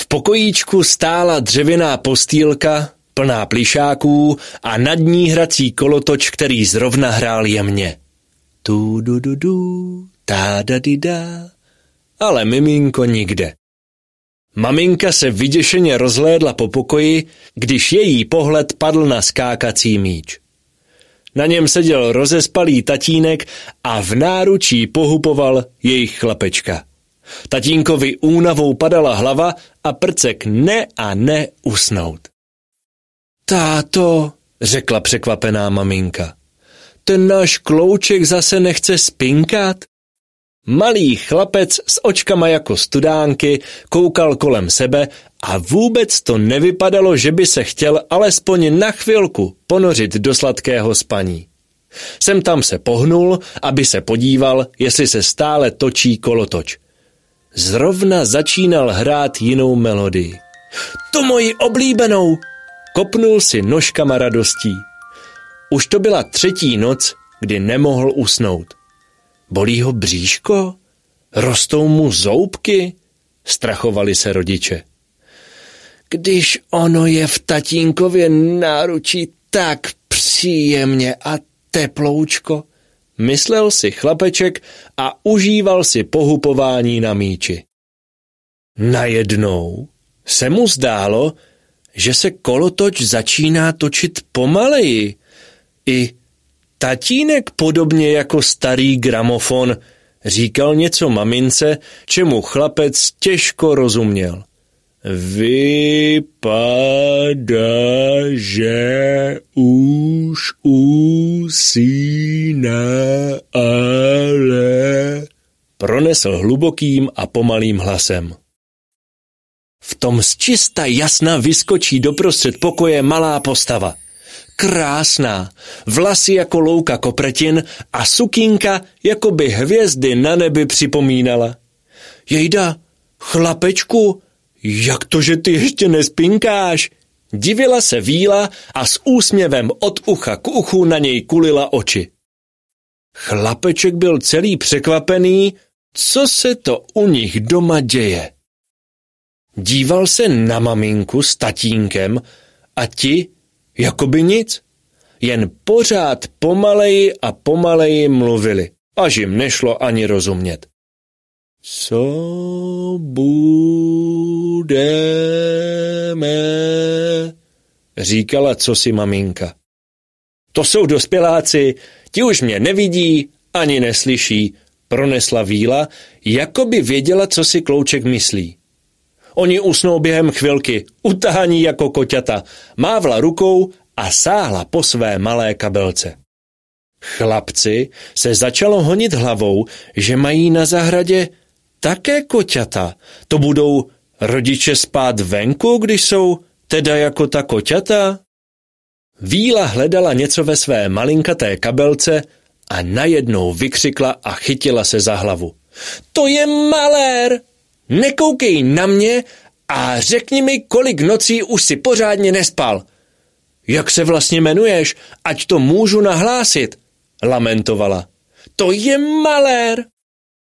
pokojíčku stála dřevěná postýlka, plná plyšáků a nad ní hrací kolotoč, který zrovna hrál jemně. Tu du du du, ta da di da. Ale miminko nikde. Maminka se vyděšeně rozhlédla po pokoji, když její pohled padl na skákací míč. Na něm seděl rozespalý tatínek a v náručí pohupoval jejich chlapečka. Tatínkovi únavou padala hlava a prcek ne a ne usnout. Táto, řekla překvapená maminka, ten náš Klouček zase nechce spinkat? Malý chlapec s očkama jako studánky koukal kolem sebe a vůbec to nevypadalo, že by se chtěl alespoň na chvilku ponořit do sladkého spaní. Sem tam se pohnul, aby se podíval, jestli se stále točí kolotoč. Zrovna začínal hrát jinou melodii. Tu moji oblíbenou! Kopnul si nožkama radostí. Už to byla 3. noc, kdy nemohl usnout. Bolí ho bříško? Rostou mu zoubky? Strachovali se rodiče. Když ono je v tatínkově náručí tak příjemně a teploučko, myslel si chlapeček a užíval si pohupování na míči. Najednou se mu zdálo, že se kolotoč začíná točit pomaleji. I tatínek podobně jako starý gramofon říkal něco mamince, čemu chlapec těžko rozuměl. Vypadá, že už usíná, ale... pronesl hlubokým a pomalým hlasem. V tom zčista jasna vyskočí doprostřed pokoje malá postava. Krásná, vlasy jako louka kopretin a sukínka, jako by hvězdy na nebi připomínala. Jejda, chlapečku, jak to, že ty ještě nespinkáš? Divila se Víla a s úsměvem od ucha k uchu na něj kulila oči. Chlapeček byl celý překvapený, co se to u nich doma děje. Díval se na maminku s tatínkem a ti jakoby nic, jen pořád pomaleji a pomaleji mluvili, až jim nešlo ani rozumět. Co budeme, říkala cosi maminka. To jsou dospěláci, ti už mě nevidí ani neslyší, pronesla Víla, jako by věděla, co si Klouček myslí. Oni usnou během chvilky, utahaní jako koťata, mávla rukou a sáhla po své malé kabelce. Chlapci se začalo honit hlavou, že mají na zahradě také koťata. To budou rodiče spát venku, když jsou teda jako ta koťata? Víla hledala něco ve své malinkaté kabelce a najednou vykřikla a chytila se za hlavu. To je malér! Nekoukej na mě a řekni mi, kolik nocí už si pořádně nespal. Jak se vlastně jmenuješ, ať to můžu nahlásit, lamentovala. To je malér!